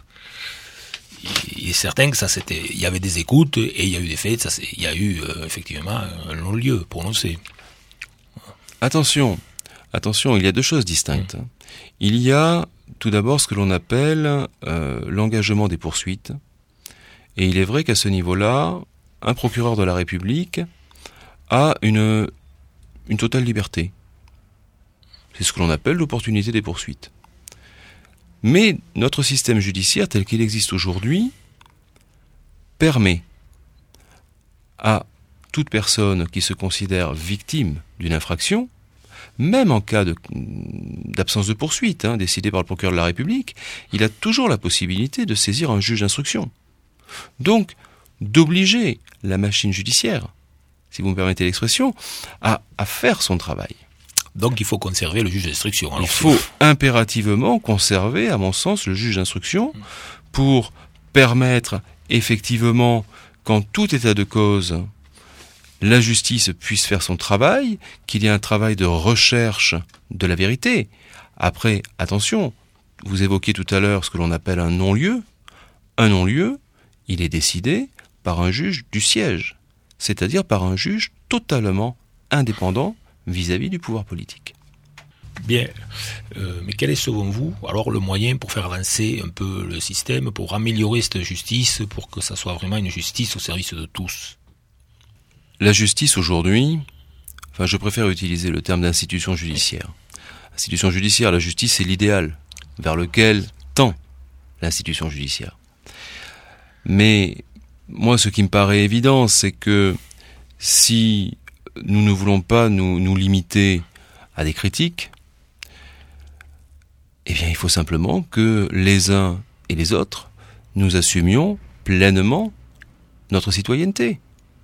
Speaker 1: il est certain que ça c'était, il y avait des écoutes et il y a eu des faits. Ça, c'est, il y a eu euh, effectivement un non-lieu prononcé.
Speaker 15: Attention, attention, il y a deux choses distinctes. Mmh. Il y a tout d'abord ce que l'on appelle euh, l'engagement des poursuites. Et il est vrai qu'à ce niveau-là, un procureur de la République a une, une totale liberté. C'est ce que l'on appelle l'opportunité des poursuites. Mais notre système judiciaire tel qu'il existe aujourd'hui permet à toute personne qui se considère victime d'une infraction, même en cas de, d'absence de poursuite, hein, décidée par le procureur de la République, il a toujours la possibilité de saisir un juge d'instruction. Donc, d'obliger la machine judiciaire, si vous me permettez l'expression, à, à faire son travail.
Speaker 1: Donc il faut conserver le juge d'instruction. Alors,
Speaker 15: il faut impérativement conserver, à mon sens, le juge d'instruction pour permettre effectivement, qu'en tout état de cause, la justice puisse faire son travail, qu'il y ait un travail de recherche de la vérité. Après, attention, vous évoquiez tout à l'heure ce que l'on appelle un non-lieu. Un non-lieu, il est décidé par un juge du siège, c'est-à-dire par un juge totalement indépendant vis-à-vis du pouvoir politique.
Speaker 1: Bien, euh, mais quel est selon vous alors le moyen pour faire avancer un peu le système, pour améliorer cette justice, pour que ça soit vraiment une justice au service de tous?
Speaker 15: La justice aujourd'hui, enfin je préfère utiliser le terme d'institution judiciaire. Institution judiciaire, la justice c'est l'idéal vers lequel tend l'institution judiciaire. Mais moi ce qui me paraît évident, c'est que si nous ne voulons pas nous, nous limiter à des critiques, eh bien il faut simplement que les uns et les autres, nous assumions pleinement notre citoyenneté.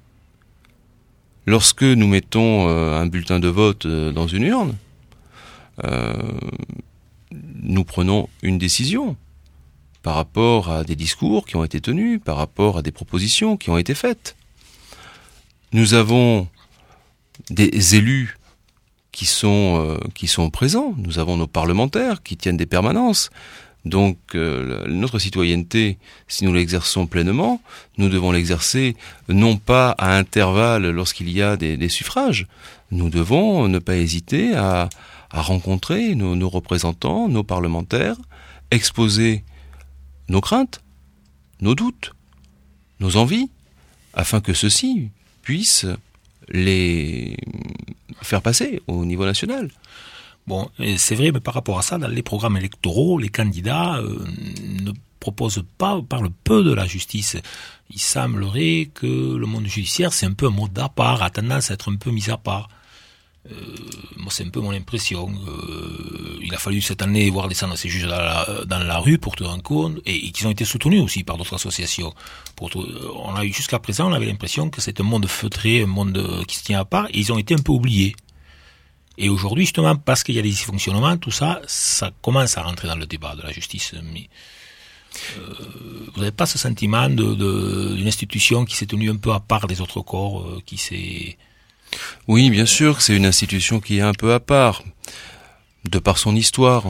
Speaker 15: Lorsque nous mettons euh, un bulletin de vote euh, dans une urne, euh, nous prenons une décision par rapport à des discours qui ont été tenus, par rapport à des propositions qui ont été faites. Nous avons des élus qui sont, euh, qui sont présents, nous avons nos parlementaires qui tiennent des permanences. Donc euh, notre citoyenneté, si nous l'exerçons pleinement, nous devons l'exercer non pas à intervalles lorsqu'il y a des, des suffrages. Nous devons ne pas hésiter à, à rencontrer nos, nos représentants, nos parlementaires, exposer nos craintes, nos doutes, nos envies, afin que ceux-ci puissent les faire passer au niveau national.
Speaker 1: Bon, c'est vrai, mais par rapport à ça, dans les programmes électoraux, les candidats euh, ne proposent pas, parlent peu de la justice. Il semblerait que le monde judiciaire, c'est un peu un mode à part, a tendance à être un peu mis à part. Euh, moi, c'est un peu mon impression. Euh, il a fallu cette année voir descendre ces juges dans la, dans la rue pour te rendre compte, et, et qu'ils ont été soutenus aussi par d'autres associations. Pour te, on a eu jusqu'à présent, on avait l'impression que c'est un monde feutré, un monde qui se tient à part, et ils ont été un peu oubliés. Et aujourd'hui, justement, parce qu'il y a des dysfonctionnements, tout ça, ça commence à rentrer dans le débat de la justice. Mais euh, vous n'avez pas ce sentiment de, de, d'une institution qui s'est tenue un peu à part des autres corps, euh, qui s'est...
Speaker 15: Oui, bien sûr que c'est une institution qui est un peu à part, de par son histoire,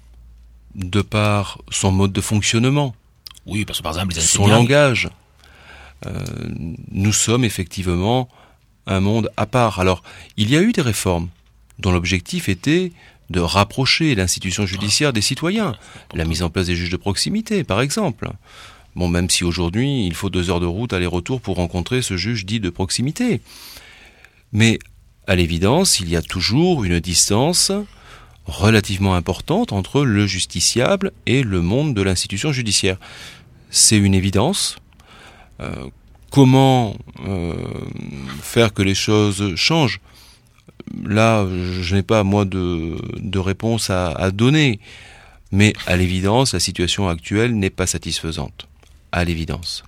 Speaker 15: de par son mode de fonctionnement.
Speaker 1: Oui, parce que par exemple, les enseignants...
Speaker 15: Son langage. Euh, nous sommes effectivement un monde à part. Alors, il y a eu des réformes dont l'objectif était de rapprocher l'institution judiciaire des citoyens. La mise en place des juges de proximité, par exemple. Bon, même si aujourd'hui, il faut deux heures de route aller-retour pour rencontrer ce juge dit de proximité. Mais, à l'évidence, il y a toujours une distance relativement importante entre le justiciable et le monde de l'institution judiciaire. C'est une évidence. Euh, comment euh, faire que les choses changent ? Là, je n'ai pas, moi, de, de réponse à, à donner. Mais, à l'évidence, la situation actuelle n'est pas satisfaisante. À l'évidence.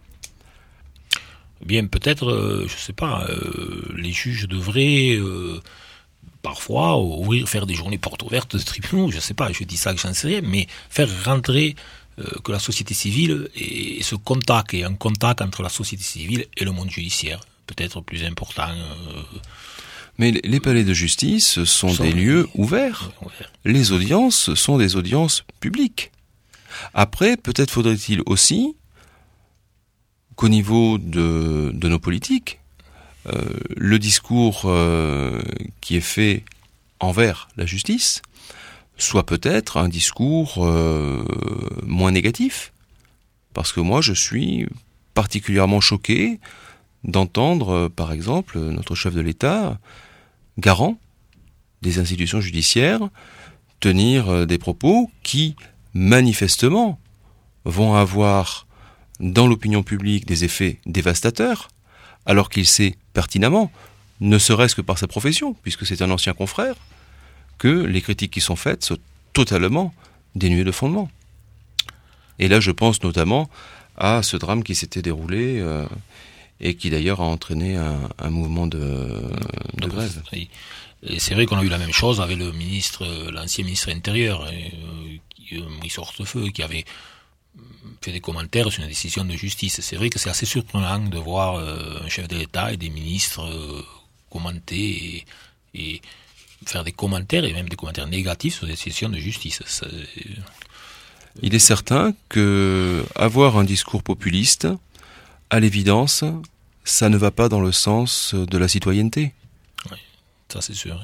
Speaker 1: Bien, peut-être, euh, je ne sais pas, euh, les juges devraient euh, parfois ouvrir, faire des journées portes ouvertes de tribunaux, je ne sais pas, je dis ça que j'en sais rien, mais faire rentrer euh, que la société civile et, et ce contact, et un contact entre la société civile et le monde judiciaire, peut-être plus important. Euh,
Speaker 15: Mais les palais de justice sont, sont des lieux ouverts. ouverts. Les audiences sont des audiences publiques. Après, peut-être faudrait-il aussi qu'au niveau de, de nos politiques, euh, le discours euh, qui est fait envers la justice soit peut-être un discours euh, moins négatif. Parce que moi, je suis particulièrement choqué d'entendre, par exemple, notre chef de l'État, garant des institutions judiciaires, tenir des propos qui, manifestement, vont avoir dans l'opinion publique des effets dévastateurs, alors qu'il sait pertinemment, ne serait-ce que par sa profession, puisque c'est un ancien confrère, que les critiques qui sont faites sont totalement dénuées de fondement. Et là, je pense notamment à ce drame qui s'était déroulé euh, et qui d'ailleurs a entraîné un, un mouvement de, de grève.
Speaker 1: Oui. Et c'est vrai qu'on a eu la même chose avec le ministre, l'ancien ministre intérieur, euh, Maurice Hortefeux, qui avait fait des commentaires sur une décision de justice. C'est vrai que c'est assez surprenant de voir euh, un chef de l'État et des ministres euh, commenter et, et faire des commentaires, et même des commentaires négatifs sur des décisions de justice. C'est...
Speaker 15: Il est certain que avoir un discours populiste, à l'évidence, ça ne va pas dans le sens de la citoyenneté.
Speaker 1: Oui, ça c'est sûr.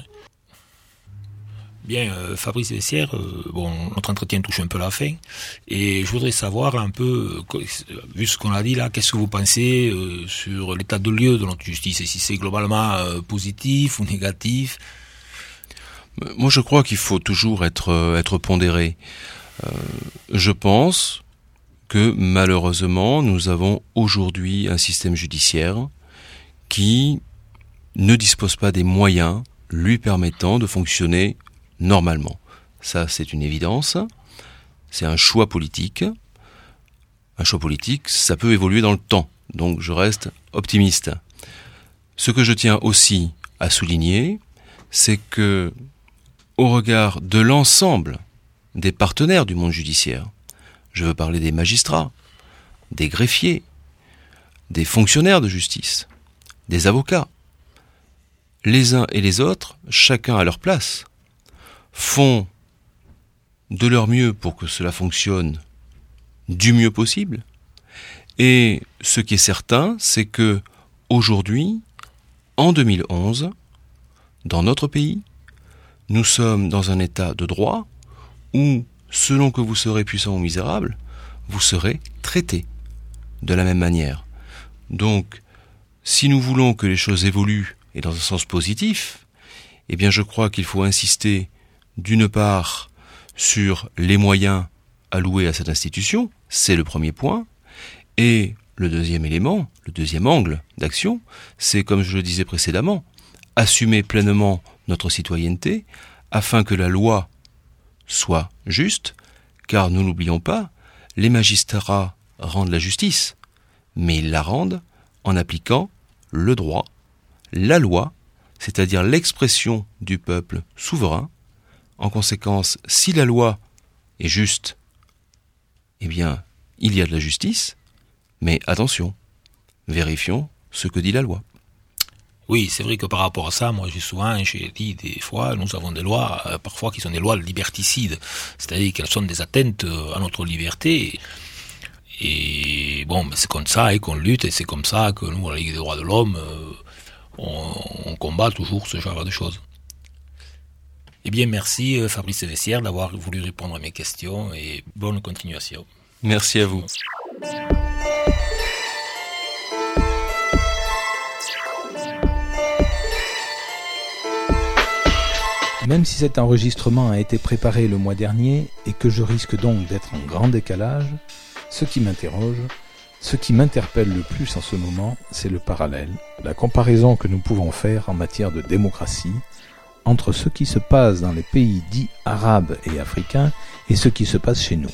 Speaker 1: Bien, euh, Fabrice Vessière, euh, bon, notre entretien touche un peu la fin, et je voudrais savoir un peu, euh, vu ce qu'on a dit là, qu'est-ce que vous pensez euh, sur l'état de lieu de notre justice, et si c'est globalement euh, positif ou négatif?
Speaker 15: Moi, je crois qu'il faut toujours être, être pondéré. Euh, je pense que malheureusement, nous avons aujourd'hui un système judiciaire qui ne dispose pas des moyens lui permettant de fonctionner normalement. Ça, c'est une évidence. C'est un choix politique. Un choix politique, ça peut évoluer dans le temps. Donc, je reste optimiste. Ce que je tiens aussi à souligner, c'est que, au regard de l'ensemble des partenaires du monde judiciaire, je veux parler des magistrats, des greffiers, des fonctionnaires de justice, des avocats, les uns et les autres, chacun à leur place, font de leur mieux pour que cela fonctionne du mieux possible. Et ce qui est certain, c'est que aujourd'hui, en deux mille onze, dans notre pays, nous sommes dans un état de droit où, selon que vous serez puissant ou misérable, vous serez traité de la même manière. Donc, si nous voulons que les choses évoluent et dans un sens positif, eh bien je crois qu'il faut insister d'une part sur les moyens alloués à cette institution, c'est le premier point, et le deuxième élément, le deuxième angle d'action, c'est, comme je le disais précédemment, assumer pleinement notre citoyenneté afin que la loi soit juste, car nous n'oublions pas, les magistrats rendent la justice, mais ils la rendent en appliquant le droit, la loi, c'est-à-dire l'expression du peuple souverain. En conséquence, si la loi est juste, eh bien, il y a de la justice, mais attention, vérifions ce que dit la loi.
Speaker 1: Oui, c'est vrai que par rapport à ça, moi j'ai souvent, j'ai dit des fois, nous avons des lois, euh, parfois qui sont des lois liberticides, c'est-à-dire qu'elles sont des atteintes à notre liberté. Et bon, ben c'est comme ça et qu'on lutte, et c'est comme ça que nous, à la Ligue des droits de l'homme, euh, on, on combat toujours ce genre de choses. Eh bien, merci Fabrice Vessière d'avoir voulu répondre à mes questions, et bonne continuation.
Speaker 15: Merci à vous.
Speaker 16: Même si cet enregistrement a été préparé le mois dernier et que je risque donc d'être en grand décalage, ce qui m'interroge, ce qui m'interpelle le plus en ce moment, c'est le parallèle, la comparaison que nous pouvons faire en matière de démocratie entre ce qui se passe dans les pays dits arabes et africains et ce qui se passe chez nous.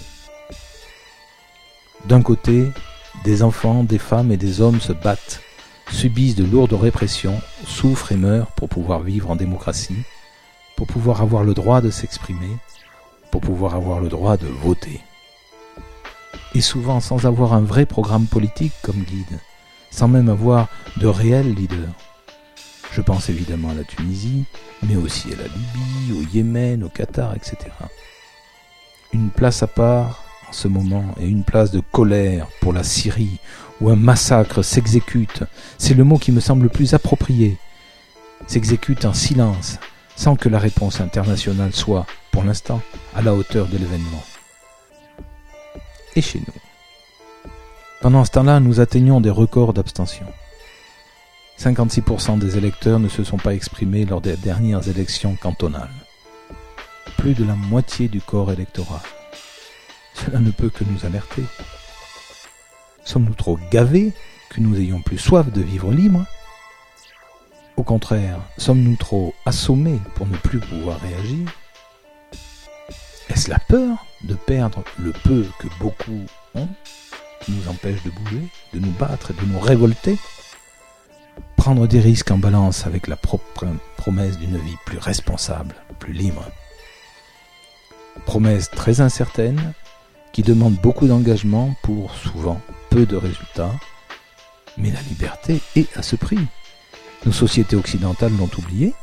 Speaker 16: D'un côté, des enfants, des femmes et des hommes se battent, subissent de lourdes répressions, souffrent et meurent pour pouvoir vivre en démocratie, pour pouvoir avoir le droit de s'exprimer, pour pouvoir avoir le droit de voter. Et souvent sans avoir un vrai programme politique comme guide, sans même avoir de réels leaders. Je pense évidemment à la Tunisie, mais aussi à la Libye, au Yémen, au Qatar, et cetera. Une place à part en ce moment et une place de colère pour la Syrie, où un massacre s'exécute, c'est le mot qui me semble le plus approprié, s'exécute en silence, sans que la réponse internationale soit, pour l'instant, à la hauteur de l'événement. Et chez nous. Pendant ce temps-là, nous atteignons des records d'abstention. cinquante-six pour cent des électeurs ne se sont pas exprimés lors des dernières élections cantonales. Plus de la moitié du corps électoral. Cela ne peut que nous alerter. Sommes-nous trop gavés que nous ayons plus soif de vivre libre ? Au contraire, sommes-nous trop assommés pour ne plus pouvoir réagir ? Est-ce la peur de perdre le peu que beaucoup ont qui nous empêche de bouger, de nous battre et de nous révolter ? prendre des risques en balance avec la propre promesse d'une vie plus responsable, plus libre. Promesse très incertaine, qui demande beaucoup d'engagement pour, souvent, peu de résultats. Mais la liberté est à ce prix. Nos sociétés occidentales l'ont oublié.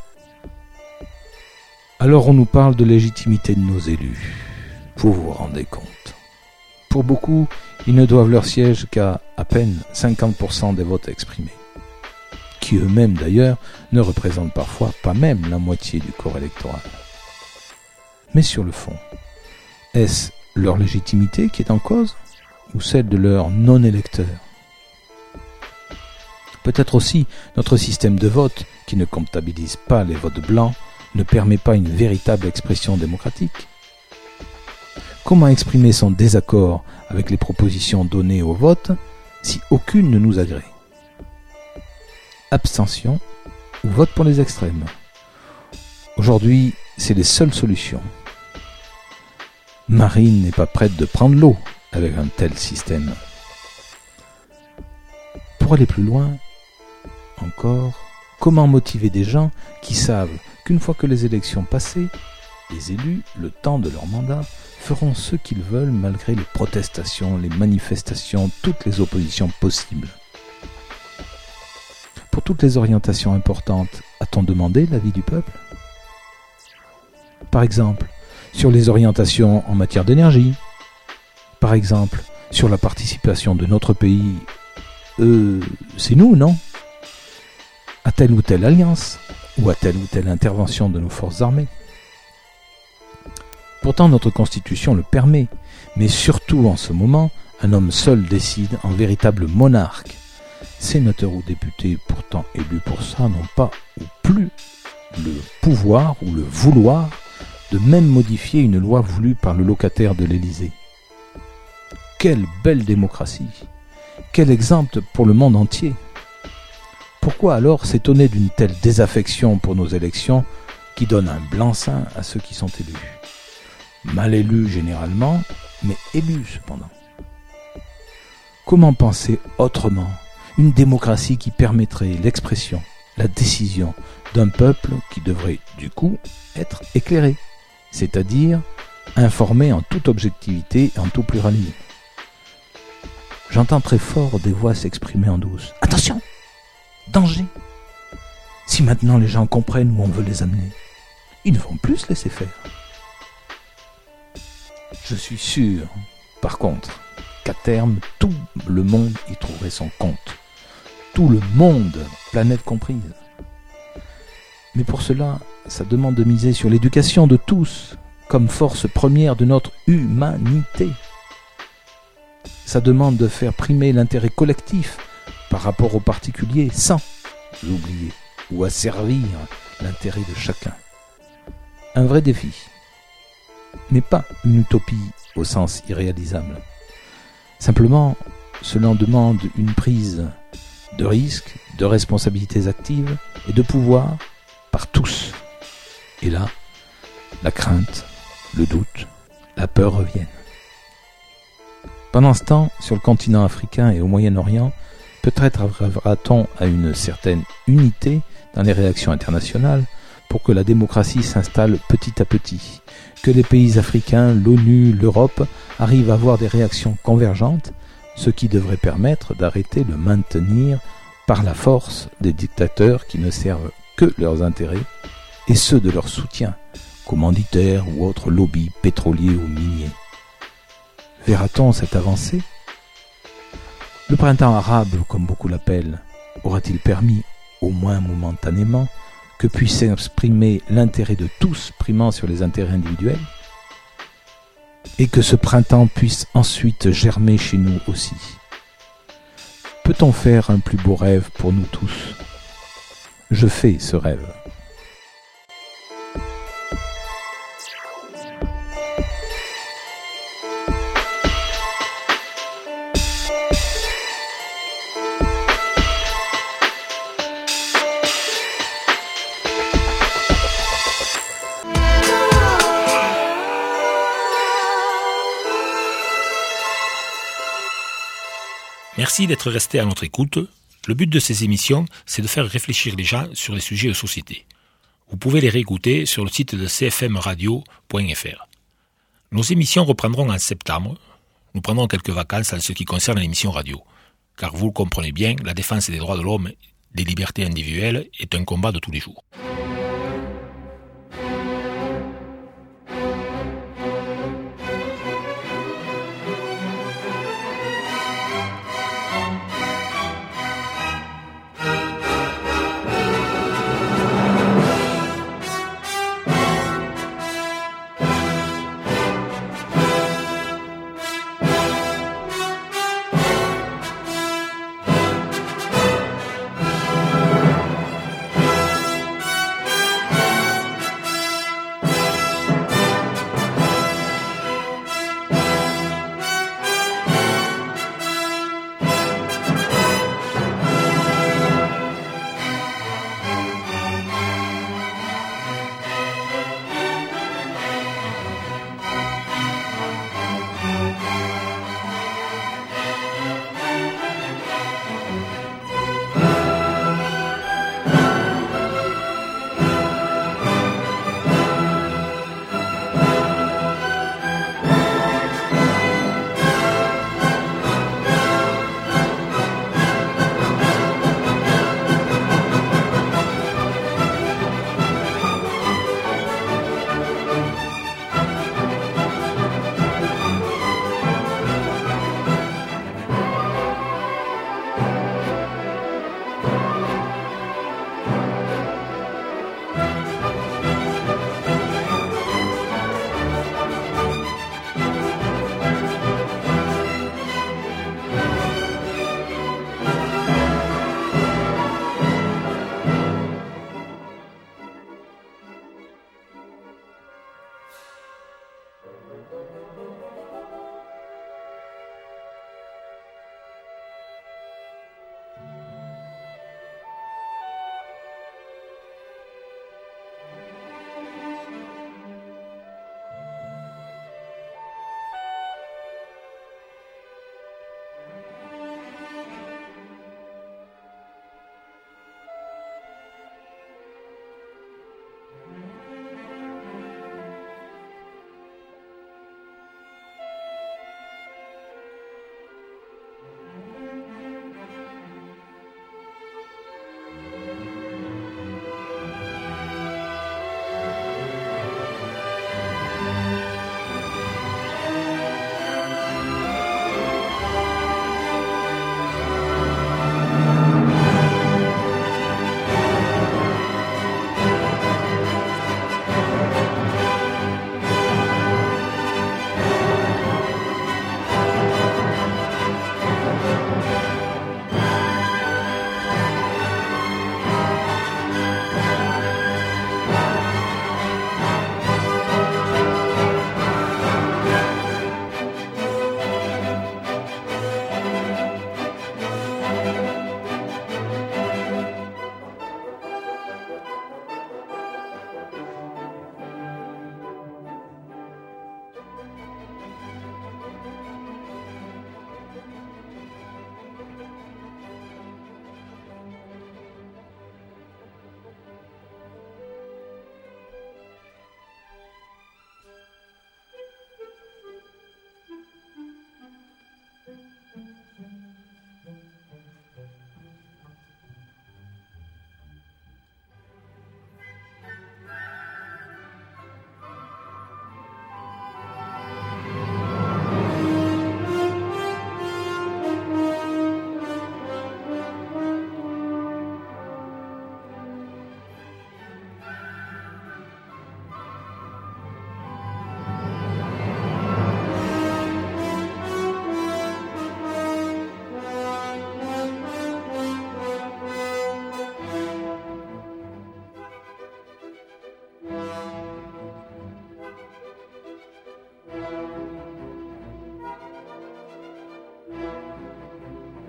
Speaker 16: Alors on nous parle de légitimité de nos élus. Vous vous rendez compte. Pour beaucoup, ils ne doivent leur siège qu'à à peine cinquante pour cent des votes exprimés, qui eux-mêmes d'ailleurs ne représentent parfois pas même la moitié du corps électoral. Mais sur le fond, est-ce leur légitimité qui est en cause, ou celle de leurs non-électeurs ? Peut-être aussi notre système de vote, qui ne comptabilise pas les votes blancs, ne permet pas une véritable expression démocratique. Comment exprimer son désaccord avec les propositions données au vote si aucune ne nous agrée ? Abstention ou vote pour les extrêmes. Aujourd'hui, c'est les seules solutions. Marine n'est pas prête de prendre l'eau avec un tel système. Pour aller plus loin, encore, comment motiver des gens qui savent qu'une fois que les élections passées, les élus, le temps de leur mandat, feront ce qu'ils veulent malgré les protestations, les manifestations, toutes les oppositions possibles. Pour toutes les orientations importantes, a-t-on demandé l'avis du peuple ? Par exemple, sur les orientations en matière d'énergie. Par exemple, sur la participation de notre pays. Euh, c'est nous, non ? À telle ou telle alliance, ou à telle ou telle intervention de nos forces armées. Pourtant, notre Constitution le permet, mais surtout en ce moment, un homme seul décide en véritable monarque. Sénateurs ou députés, pourtant élus pour ça, n'ont pas ou plus le pouvoir ou le vouloir de même modifier une loi voulue par le locataire de l'Élysée. Quelle belle démocratie! Quel exemple pour le monde entier! Pourquoi alors s'étonner d'une telle désaffection pour nos élections qui donne un blanc-seing à ceux qui sont élus? Mal élus généralement, mais élus cependant. Comment penser autrement une démocratie qui permettrait l'expression, la décision d'un peuple qui devrait du coup être éclairé, c'est-à-dire informé en toute objectivité et en tout pluralisme? J'entends très fort des voix s'exprimer en douce. Attention! Danger! Si maintenant les gens comprennent où on veut les amener, ils ne vont plus se laisser faire. Je suis sûr, par contre, qu'à terme, tout le monde y trouverait son compte. Tout le monde, planète comprise. Mais pour cela, ça demande de miser sur l'éducation de tous, comme force première de notre humanité. Ça demande de faire primer l'intérêt collectif par rapport aux particuliers sans l'oublier ou asservir l'intérêt de chacun. Un vrai défi, mais pas une utopie au sens irréalisable. Simplement, cela demande une prise de risques, de responsabilités actives et de pouvoir par tous. Et là, la crainte, le doute, la peur reviennent. Pendant ce temps, sur le continent africain et au Moyen-Orient, peut-être arrivera-t-on à une certaine unité dans les réactions internationales pour que la démocratie s'installe petit à petit, que les pays africains, l'ONU, l'Europe arrivent à avoir des réactions convergentes, ce qui devrait permettre d'arrêter de maintenir par la force des dictateurs qui ne servent que leurs intérêts et ceux de leur soutien, commanditaires ou autres lobbies pétroliers ou miniers. Verra-t-on cette avancée ? Le printemps arabe, comme beaucoup l'appellent, aura-t-il permis, au moins momentanément, que puisse exprimer l'intérêt de tous primant sur les intérêts individuels ? Et que ce printemps puisse ensuite germer chez nous aussi ? Peut-on faire un plus beau rêve pour nous tous ? Je fais ce rêve.
Speaker 1: Merci d'être resté à notre écoute. Le but de ces émissions, c'est de faire réfléchir les gens sur les sujets de société. Vous pouvez les réécouter sur le site de c f m radio point f r. Nos émissions reprendront en septembre. Nous prendrons quelques vacances en ce qui concerne l'émission radio. Car vous le comprenez bien, la défense des droits de l'homme, des libertés individuelles est un combat de tous les jours.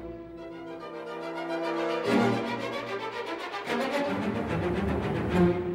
Speaker 17: Thank you.